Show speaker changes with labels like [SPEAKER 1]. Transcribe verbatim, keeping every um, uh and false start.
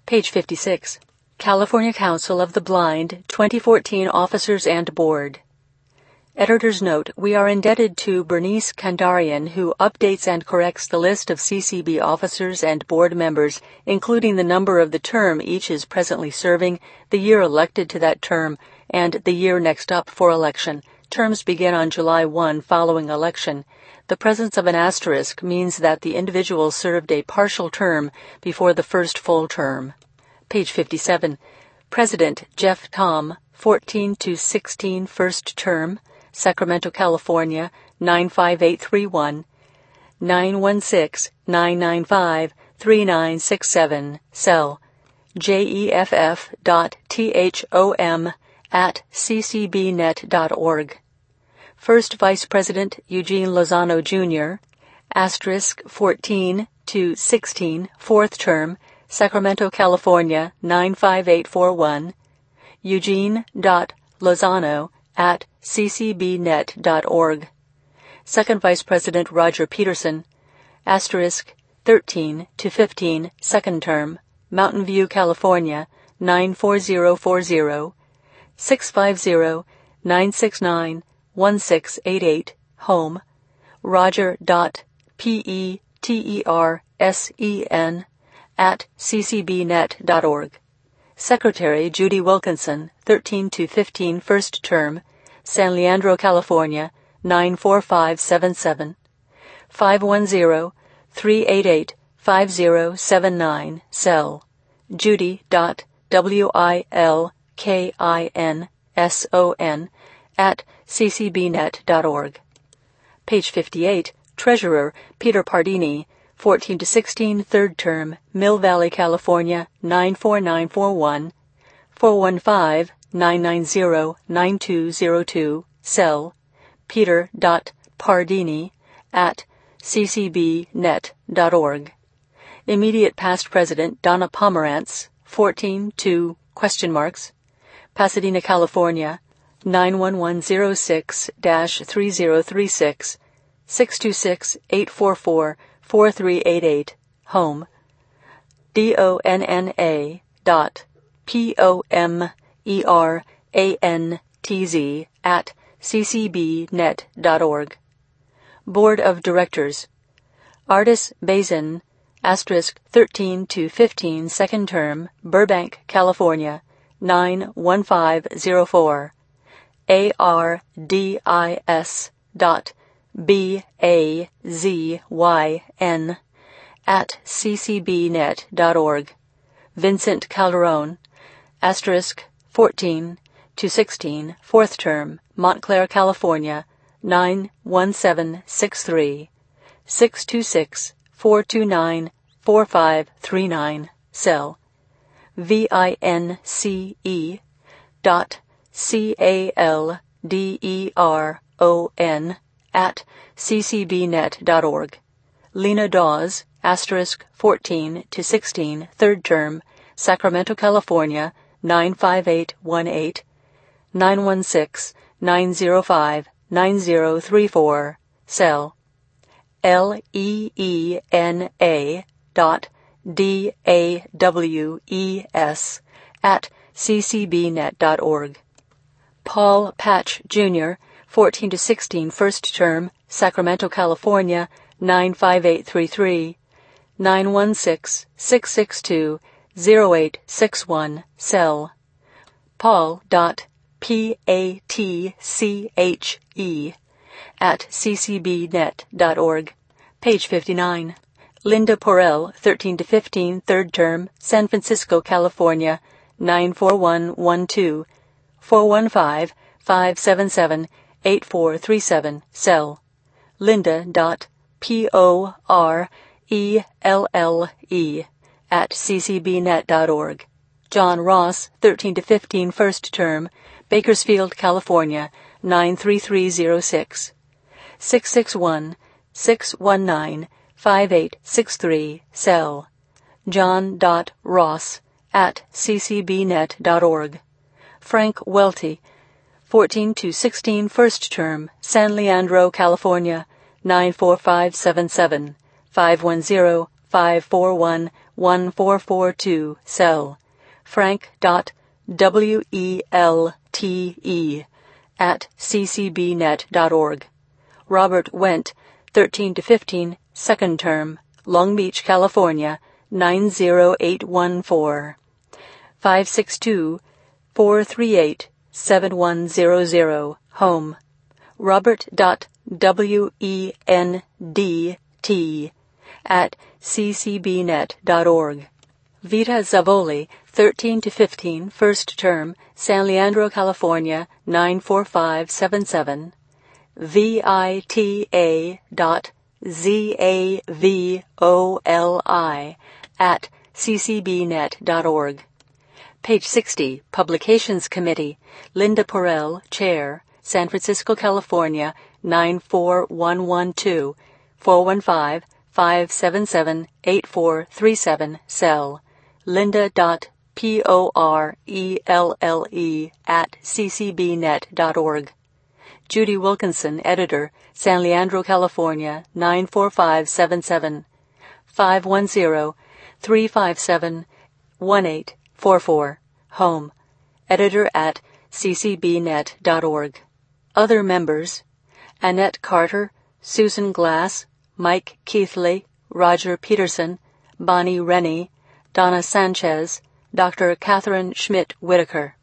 [SPEAKER 1] Page fifty-six. California Council of the Blind, twenty fourteen Officers and Board. Editor's note, we are indebted to Bernice Kandarian, who updates and corrects the list of C C B officers and board members, including the number of the term each is presently serving, the year elected to that term, and the year next up for election. Terms begin on July first following election. The presence of an asterisk means that the individual served a partial term before the first full term. Page fifty-seven. President Jeff Tom, fourteen to sixteen first term, Sacramento, California, nine five eight three one, nine one six, nine nine five, three nine six seven, cell jeff dot thom at c c b net dot org. First Vice President Eugene Lozano, Junior, asterisk fourteen to sixteen, fourth term, Sacramento, California, nine five eight four one, eugene dot lozano at c c b net dot org. Second Vice President Roger Peterson, asterisk thirteen to fifteen, second term, Mountain View, California, nine four zero four zero, six five zero, nine six nine, one six eight eight, home, roger dot petersen at c c b net dot org. Secretary Judy Wilkinson, thirteen to fifteen, first term, San Leandro, California, nine four five seven seven, five one zero, three eight eight, five zero seven nine, cell judy dot wilkinson at c c b net dot org. Page fifty-eight. Treasurer Peter Pardini, fourteen to sixteen, third term, Mill Valley, California, nine four nine four one, four one five, nine nine zero, nine two zero two, cell peter dot pardini at c c b net dot org. Immediate past President Donna Pomerantz, fourteen to question marks, Pasadena, California, nine one one zero six dash three zero three six, six two six, eight four four, four three eight eight, home, donna dot p-o-m-e-r-a-n-t-z at c c b net dot org. Board of Directors. Ardis Bazin, asterisk thirteen to fifteen, second term, Burbank, California, nine one five zero four. A-R-D-I-S dot B-A-Z-Y-N at c c b net dot org. Vincent Calderon, asterisk fourteen to sixteen, fourth term, Montclair, California, nine one seven six three, six two six, four two nine, four five three nine, cell V-I-N-C-E dot C-A-L-D-E-R-O-N at c c b net dot org. Lena Dawes, asterisk fourteen to sixteen, third term, Sacramento, California, nine five eight one eight, nine one six, nine zero five, nine zero three four, cell L-E-E-N-A dot D-A-W-E-S at c c b net dot org. Paul Patch, Junior, fourteen to sixteen, first term, Sacramento, California, nine five eight three three, nine one six, six six two, zero eight six one, cell paul dot p-a-t-c-h-e at c c b net dot org. Page fifty-nine. Linda Porrell, thirteen to fifteen, third term, San Francisco, California, nine four one one two, four one five, five seven seven, eight four three seven, cell linda dot p-o-r-e-l-l-e at c c b net dot org. John Ross, thirteen to fifteen, first term, Bakersfield, California, nine three three zero six, six six one, six one nine, five eight six three, cell john dot ross at c c b net dot org. Frank Welty, fourteen to sixteen, first term, San Leandro, California, nine four five seven seven, five one zero, five four one, one four four two, cell. Frank.welte at c c b net dot org. Robert Wendt, thirteen to fifteen, second term, Long Beach, California, nine zero eight one four. five six two, four three eight, seven one zero zero, home. Robert.wendt at c c b net dot org. Vita Zavoli, thirteen to fifteen, first term, San Leandro, California, nine four five seven seven. Vita dot zavoli at c c b net dot org. Page sixty, Publications Committee, Linda Porrell, Chair, San Francisco, California, nine four one one two, four one five, five seven seven, eight four three seven, cell. Linda.porrelle at c c b net dot org. Judy Wilkinson, Editor, San Leandro, California, nine four five seven seven. five one zero, three five seven, one eight four four. Home. Editor at c c b net dot org. Other members: Annette Carter, Susan Glass, Mike Keithley, Roger Peterson, Bonnie Rennie, Donna Sanchez, Doctor Catherine Schmidt Whitaker.